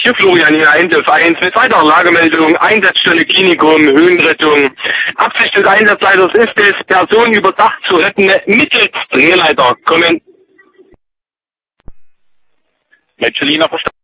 Hier Florian hier, Einzelf 1 mit weiterer Lagemeldung, Einsatzstelle Klinikum, Höhenrettung. Absicht des Einsatzleiters ist es, Personen über Dach zu retten, mittels Drehleiter. Kommen. Mitcheliner verstanden.